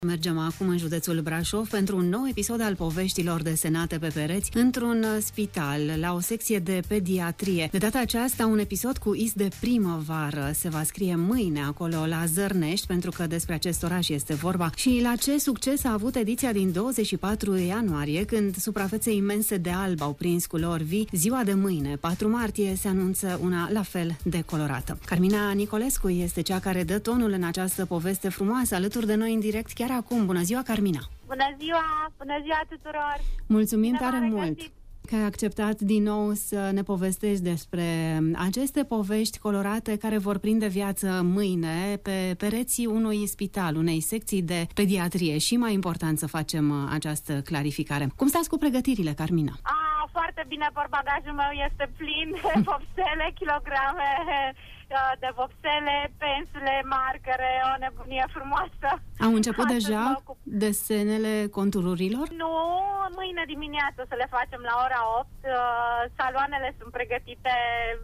Mergem acum în județul Brașov pentru un nou episod al poveștilor desenate pe pereți într-un spital, la o secție de pediatrie. De data aceasta, un episod cu is de primăvară. Se va scrie mâine acolo la Zărnești, pentru că despre acest oraș este vorba. Și la ce succes a avut ediția din 24 ianuarie, când suprafețe imense de alb au prins culori vii. Ziua de mâine, 4 martie, se anunță una la fel de colorată. Carmina Nicolescu este cea care dă tonul în această poveste frumoasă, alături de noi în direct chiar acum. Bună ziua, Carmina! Bună ziua tuturor! Mulțumim tare mult că ai acceptat din nou să ne povestești despre aceste povești colorate care vor prinde viață mâine pe pereții unui spital, unei secții de pediatrie. Și mai important să facem această clarificare. Cum stați cu pregătirile, Carmina? Foarte bine, portbagajul meu este plin de vopsele, kilograme de vopsele, pensule, marcare, o nebunie frumoasă. Au început deja desenele contururilor? Nu, mâine dimineață să le facem la ora 8. Saloanele sunt pregătite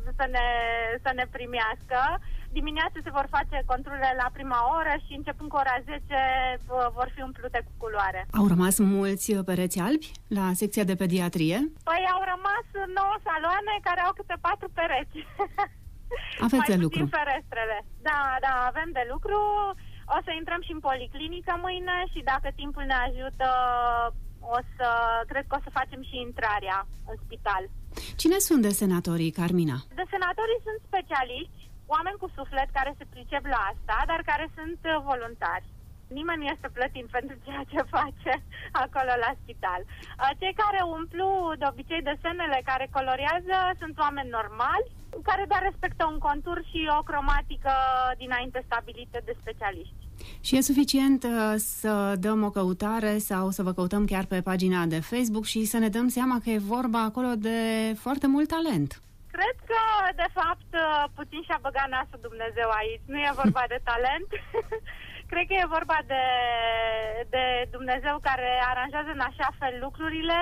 să ne primească. Dimineața se vor face contururile la prima oră și începând cu ora 10 vor fi umplute cu culoare. Au rămas mulți pereți albi la secția de pediatrie? Păi au rămas 9 saloane care au câte 4 pereți. Aveți de lucru. Ferestrele. Da, avem de lucru. O să intrăm și în policlinică mâine și dacă timpul ne ajută, cred că o să facem și intrarea în spital. Cine sunt desenatorii, Carmina? Desenatorii sunt specialiști, oameni cu suflet care se pricep la asta, dar care sunt voluntari. Nimeni nu este plătit pentru ceea ce face acolo la spital. Cei care umplu de obicei desenele care colorează sunt oameni normali, care doar respectă un contur și o cromatică dinainte stabilită de specialiști. Și e suficient să dăm o căutare sau să vă căutăm chiar pe pagina de Facebook și să ne dăm seama că e vorba acolo de foarte mult talent. Cred că, de fapt, puțin și-a băgat nasul Dumnezeu aici. Nu e vorba de talent. Cred că e vorba de Dumnezeu care aranjează în așa fel lucrurile.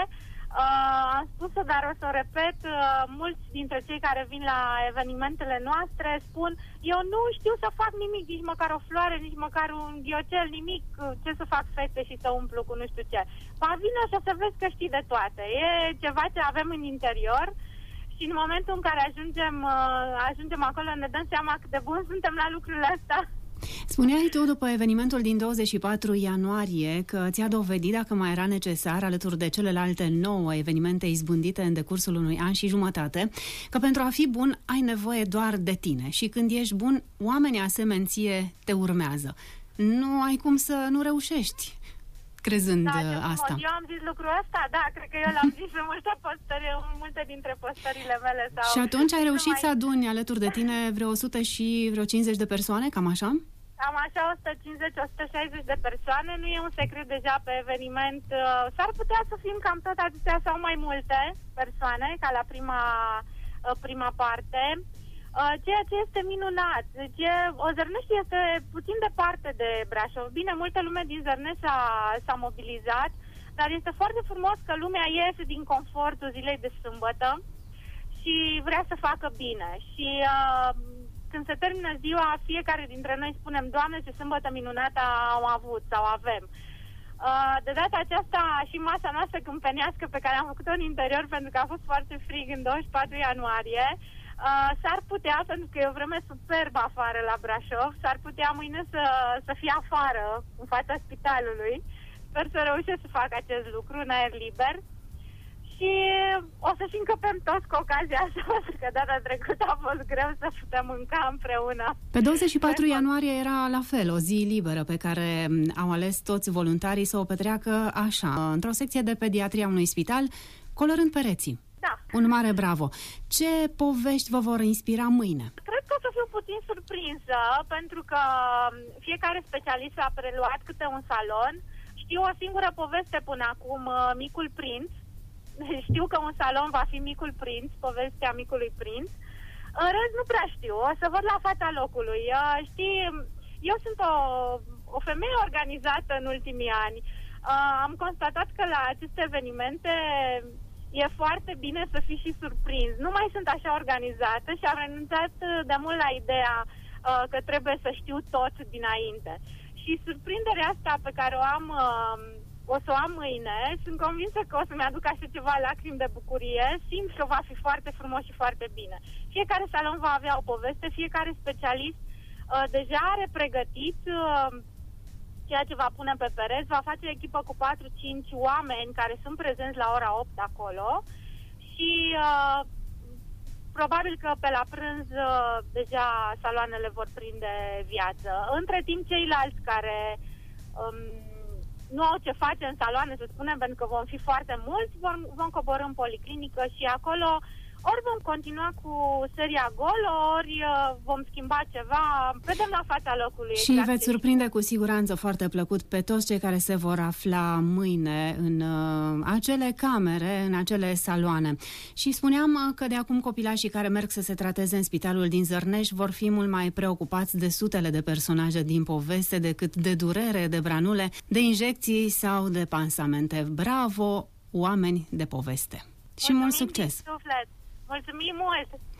Am spus-o, dar o să o repet, mulți dintre cei care vin la evenimentele noastre spun: eu nu știu să fac nimic, nici măcar o floare, nici măcar un ghiocel, nimic, ce să fac fete și să umplu cu nu știu ce. Va vine și o să vezi că știi de toate. E ceva ce avem în interior și în momentul în care ajungem acolo ne dăm seama cât de bun suntem la lucrurile astea. Spuneai tu după evenimentul din 24 ianuarie că ți-a dovedit, dacă mai era necesar, alături de celelalte 9 evenimente izbândite în decursul unui an și jumătate, că pentru a fi bun ai nevoie doar de tine și când ești bun, oamenii asemeni ție te urmează. Nu ai cum să nu reușești crezând asta. Eu am zis lucrul ăsta, cred că eu l-am zis în multe dintre postările mele. Și atunci ai reușit să aduni alături de tine vreo 100 și vreo 50 de persoane, cam așa? Cam așa, 150-160 de persoane. Nu e un secret deja pe eveniment. S-ar putea să fim cam tot atâtea sau mai multe persoane, ca la prima parte. Ceea ce este minunat. Zărnești este puțin departe de Brașov. Bine, multă lume din Zărnești s-a mobilizat, dar este foarte frumos că lumea iese din confortul zilei de sâmbătă și vrea să facă bine. Și când se termină ziua, fiecare dintre noi spunem: Doamne, ce sâmbătă minunată am avut sau avem. De data aceasta și masa noastră câmpenească pe care am făcut-o în interior, pentru că a fost foarte frig în 24 ianuarie, s-ar putea, pentru că e o vreme superbă afară la Brașov, s-ar putea mâine să fie afară, în fața spitalului. Sper să reușesc să fac acest lucru în aer liber și o să și încăpem toți cu ocazia asta, pentru că data trecută a fost greu să putem mânca împreună. Pe 24 ianuarie era la fel, o zi liberă pe care au ales toți voluntarii să o petreacă așa, într-o secție de pediatrie a unui spital, colorând pereții. Da. Un mare bravo! Ce povești vă vor inspira mâine? Cred că o să fiu puțin surprinsă, pentru că fiecare specialist a preluat câte un salon. Știu o singură poveste până acum, Micul Prinț. Știu că un salon va fi Micul Prinț, povestea Micului Prinț. În rest nu prea știu, o să văd la fața locului. Știi, eu sunt o femeie organizată în ultimii ani. Am constatat că la aceste evenimente e foarte bine să fii și surprins. Nu mai sunt așa organizată și am renunțat de mult la ideea că trebuie să știu tot dinainte. Și surprinderea asta pe care o să o am mâine, sunt convinsă că o să-mi aduc așa ceva lacrimi de bucurie, simt că va fi foarte frumos și foarte bine. Fiecare salon va avea o poveste, fiecare specialist deja are pregătit ceea ce va pune pe pereți, va face echipă cu 4-5 oameni care sunt prezenți la ora 8 acolo și probabil că pe la prânz deja saloanele vor prinde viață. Între timp, ceilalți care nu au ce face în saloane, să spunem, pentru că vom fi foarte mulți, vom coborî în policlinică și acolo ori vom continua cu seria Golo, ori vom schimba ceva, vedem la fața locului. Și veți surprinde cu siguranță foarte plăcut pe toți cei care se vor afla mâine în acele camere, în acele saloane. Și spuneam că de acum copilașii care merg să se trateze în spitalul din Zărnești vor fi mult mai preocupați de sutele de personaje din poveste decât de durere, de branule, de injecții sau de pansamente. Bravo, oameni de poveste! Și mult succes! Mulțumim mult!